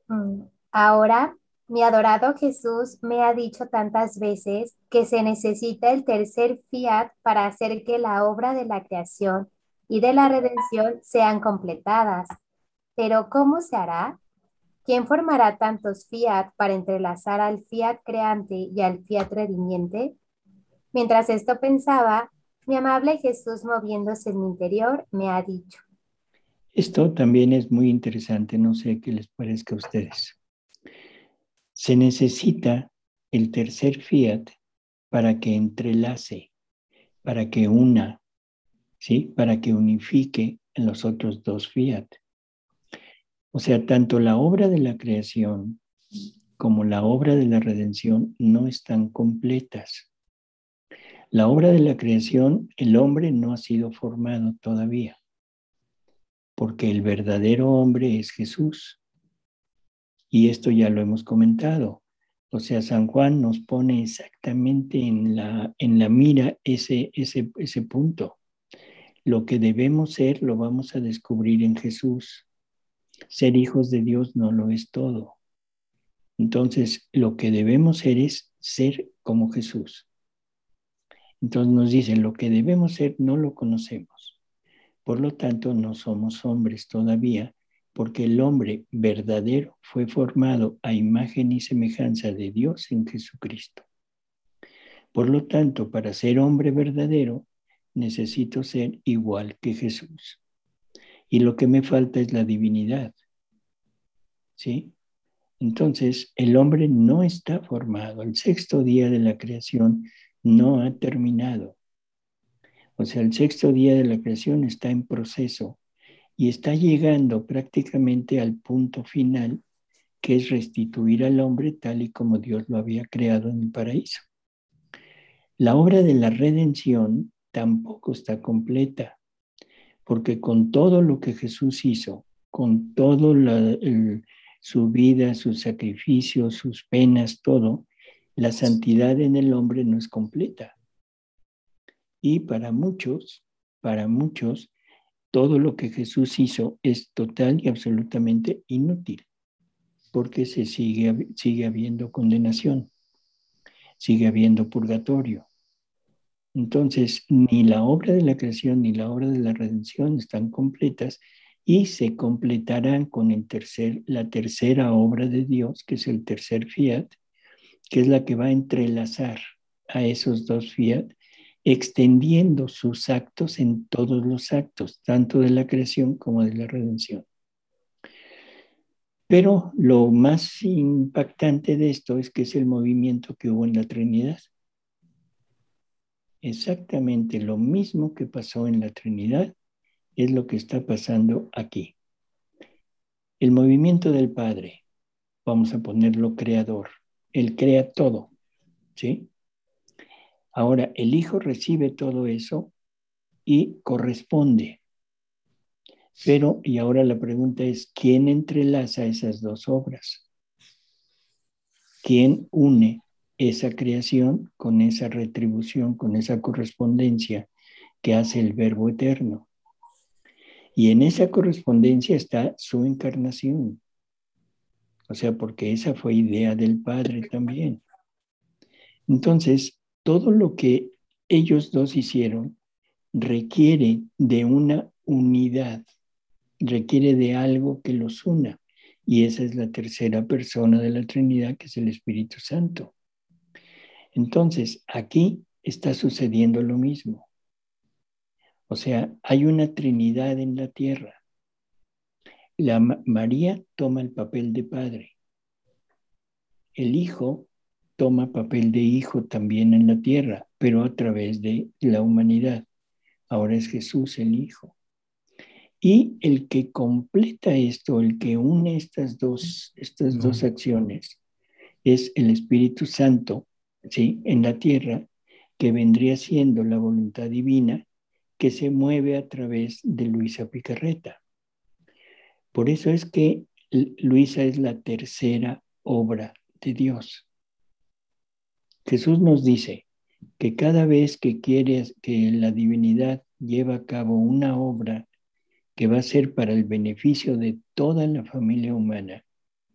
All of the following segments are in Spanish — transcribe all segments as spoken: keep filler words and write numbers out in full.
Mm. Ahora, mi adorado Jesús me ha dicho tantas veces que se necesita el tercer fiat para hacer que la obra de la creación y de la redención sean completadas. Pero ¿cómo se hará? ¿Quién formará tantos fiat para entrelazar al fiat creante y al fiat redimiente? Mientras esto pensaba, mi amable Jesús moviéndose en mi interior me ha dicho. Esto también es muy interesante, no sé qué les parezca a ustedes. Se necesita el tercer fiat para que entrelace, para que una, ¿sí? Para que unifique en los otros dos fiat. O sea, tanto la obra de la creación como la obra de la redención no están completas. La obra de la creación, el hombre no ha sido formado todavía, porque el verdadero hombre es Jesús. Y esto ya lo hemos comentado. O sea, San Juan nos pone exactamente en la, en la mira ese, ese, ese punto. Lo que debemos ser lo vamos a descubrir en Jesús. Ser hijos de Dios no lo es todo. Entonces, lo que debemos ser es ser como Jesús. Entonces nos dice, lo que debemos ser no lo conocemos. Por lo tanto, no somos hombres todavía, porque el hombre verdadero fue formado a imagen y semejanza de Dios en Jesucristo. Por lo tanto, para ser hombre verdadero, necesito ser igual que Jesús. Y lo que me falta es la divinidad, ¿sí? Entonces, el hombre no está formado. El sexto día de la creación no ha terminado. O sea, el sexto día de la creación está en proceso y está llegando prácticamente al punto final, que es restituir al hombre tal y como Dios lo había creado en el paraíso. La obra de la redención tampoco está completa, porque con todo lo que Jesús hizo, con todo la, el, su vida, sus sacrificios, sus penas, todo, la santidad en el hombre no es completa. Y para muchos, para muchos, todo lo que Jesús hizo es total y absolutamente inútil, porque se sigue, sigue habiendo condenación, sigue habiendo purgatorio. Entonces, ni la obra de la creación ni la obra de la redención están completas y se completarán con el tercer, la tercera obra de Dios, que es el tercer fiat, que es la que va a entrelazar a esos dos fiat, extendiendo sus actos en todos los actos, tanto de la creación como de la redención. Pero lo más impactante de esto es que es el movimiento que hubo en la Trinidad. Exactamente lo mismo que pasó en la Trinidad es lo que está pasando aquí. El movimiento del Padre, vamos a ponerlo creador, Él crea todo, ¿sí? Ahora, el Hijo recibe todo eso y corresponde. Pero, y ahora la pregunta es, ¿quién entrelaza esas dos obras? ¿Quién une esa creación con esa retribución, con esa correspondencia que hace el Verbo eterno? Y en esa correspondencia está su encarnación. O sea, porque esa fue idea del Padre también. Entonces, todo lo que ellos dos hicieron requiere de una unidad, requiere de algo que los una. Y esa es la tercera persona de la Trinidad, que es el Espíritu Santo. Entonces, aquí está sucediendo lo mismo. O sea, hay una Trinidad en la tierra. La María toma el papel de padre. El Hijo toma papel de hijo también en la tierra, pero a través de la humanidad. Ahora es Jesús el Hijo. Y el que completa esto, el que une estas dos, estas dos acciones, es el Espíritu Santo, ¿sí? En la tierra, que vendría siendo la voluntad divina que se mueve a través de Luisa Picarreta. Por eso es que Luisa es la tercera obra de Dios. Jesús nos dice que cada vez que quiere que la divinidad lleva a cabo una obra que va a ser para el beneficio de toda la familia humana,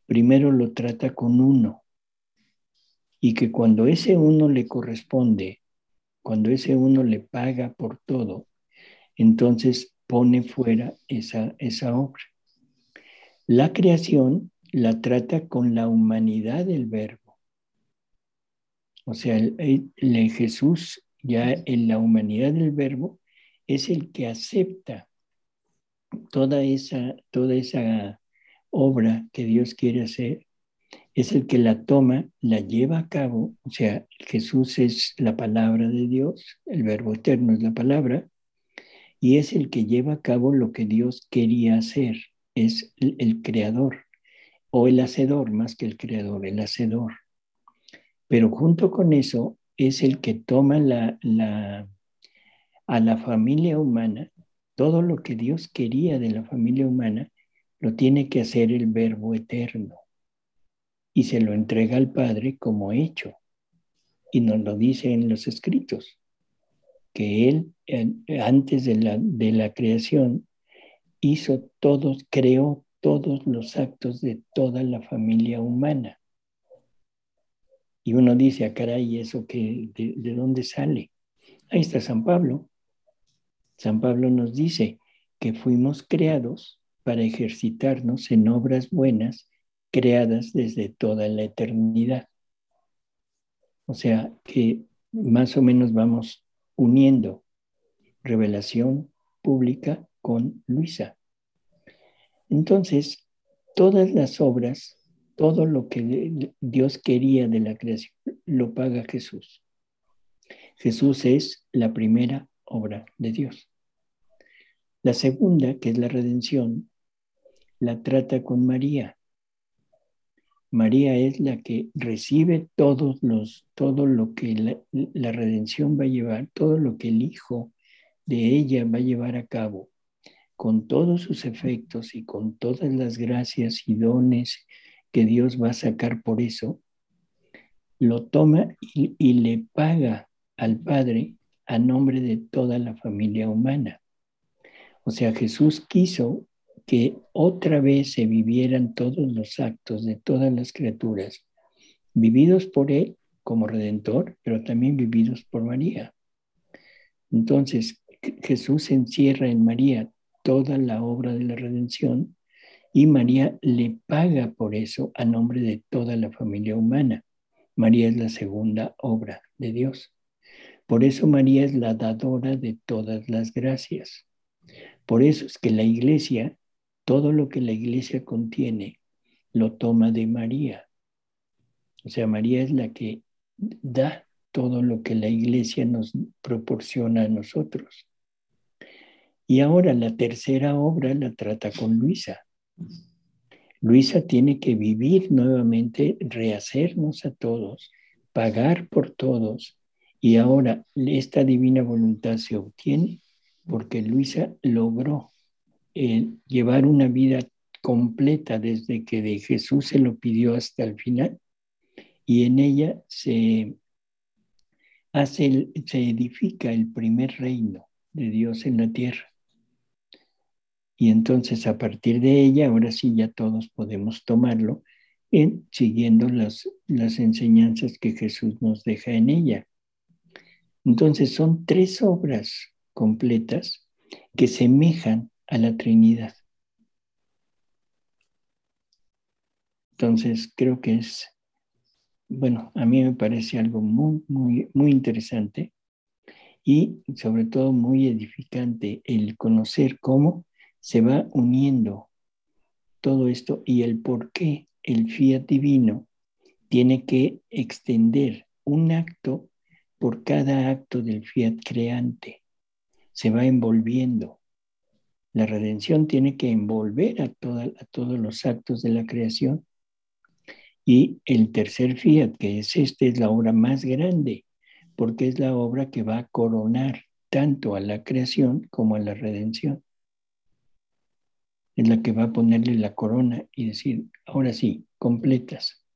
primero lo trata con uno y que cuando ese uno le corresponde, cuando ese uno le paga por todo, entonces pone fuera esa, esa obra. La creación la trata con la humanidad del verbo. O sea, el, el, el Jesús ya en la humanidad del verbo es el que acepta toda esa, toda esa obra que Dios quiere hacer, es el que la toma, la lleva a cabo. O sea, Jesús es la palabra de Dios, el verbo eterno es la palabra, y es el que lleva a cabo lo que Dios quería hacer, es el, el creador, o el hacedor más que el creador, el hacedor. Pero junto con eso es el que toma la, la, a la familia humana, todo lo que Dios quería de la familia humana, lo tiene que hacer el verbo eterno y se lo entrega al Padre como hecho. Y nos lo dice en los escritos, que Él eh, antes de la, de la creación hizo todos, creó todos los actos de toda la familia humana. Y uno dice, ah, caray, ¿eso qué, de, de dónde sale? Ahí está San Pablo. San Pablo nos dice que fuimos creados para ejercitarnos en obras buenas creadas desde toda la eternidad. O sea que más o menos vamos uniendo revelación pública con Luisa. Entonces, todas las obras, todo lo que Dios quería de la creación, lo paga Jesús. Jesús es la primera obra de Dios. La segunda, que es la redención, la trata con María. María es la que recibe todos los, todo lo que la, la redención va a llevar, todo lo que el Hijo de ella va a llevar a cabo, con todos sus efectos y con todas las gracias y dones que Dios va a sacar por eso, lo toma y, y le paga al Padre a nombre de toda la familia humana. O sea, Jesús quiso que otra vez se vivieran todos los actos de todas las criaturas, vividos por Él como Redentor, pero también vividos por María. Entonces, Jesús encierra en María toda la obra de la redención y María le paga por eso a nombre de toda la familia humana. María es la segunda obra de Dios. Por eso María es la dadora de todas las gracias. Por eso es que la iglesia, todo lo que la iglesia contiene, lo toma de María. O sea, María es la que da todo lo que la iglesia nos proporciona a nosotros. Y ahora la tercera obra la trata con Luisa. Luisa tiene que vivir nuevamente, rehacernos a todos, pagar por todos. Y ahora esta divina voluntad se obtiene porque Luisa logró eh, llevar una vida completa desde que de Jesús se lo pidió hasta el final. Y en ella se, hace el, se edifica el primer reino de Dios en la tierra. Y entonces a partir de ella, ahora sí ya todos podemos tomarlo en, siguiendo las, las enseñanzas que Jesús nos deja en ella. Entonces son tres obras completas que semejan a la Trinidad. Entonces creo que es, bueno, a mí me parece algo muy, muy, muy interesante y sobre todo muy edificante el conocer cómo se va uniendo todo esto y el por qué el fiat divino tiene que extender un acto por cada acto del fiat creante. Se va envolviendo. La redención tiene que envolver a, toda, a todos los actos de la creación. Y el tercer fiat, que es este, es la obra más grande, porque es la obra que va a coronar tanto a la creación como a la redención. Es la que va a ponerle la corona y decir, ahora sí, completas.